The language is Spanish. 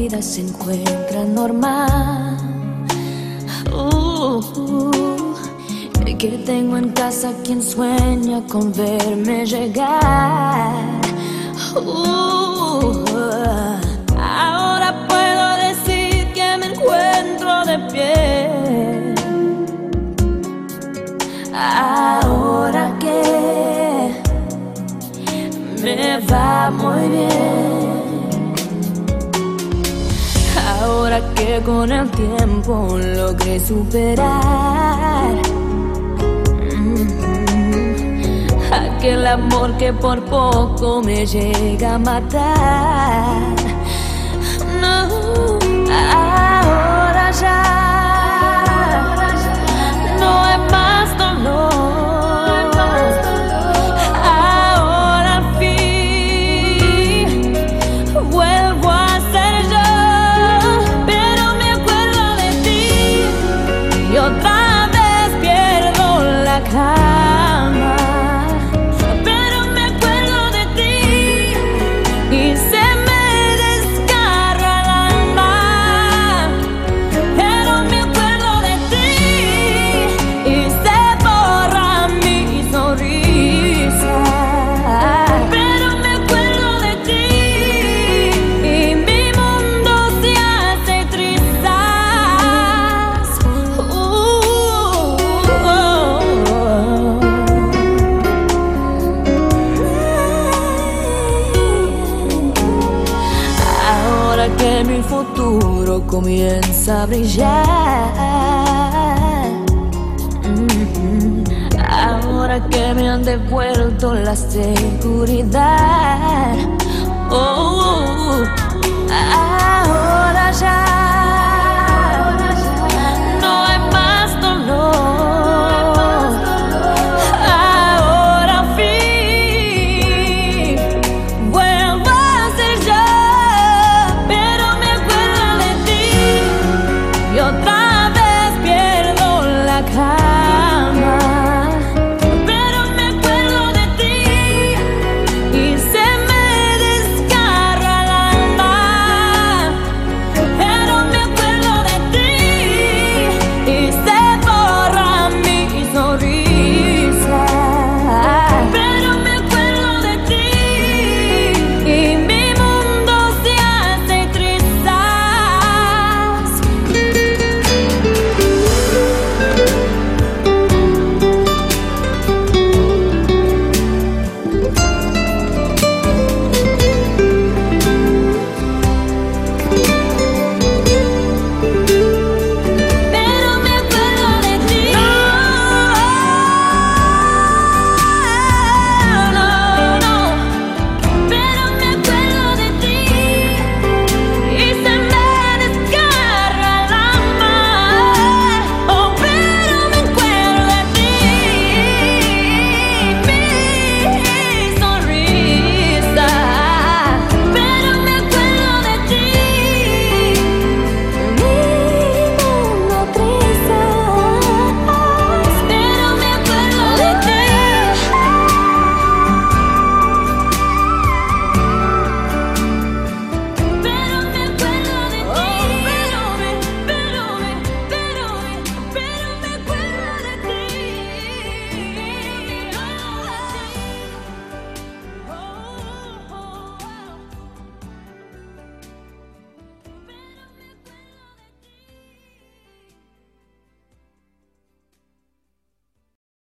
vida se encuentra normal. Que tengo en casa quien sueña con verme llegar. Ahora puedo decir que me encuentro de pie. Ahora que me va muy bien. Ahora que con el tiempo logré superar aquel amor que por poco me llega a matar. No, ahora ya no hay más dolor. Ahora al fin vuelvo a ser yo, pero me acuerdo de ti y otra vez pierdo la calma. Que mi futuro comienza a brillar. Ahora que me han devuelto la seguridad.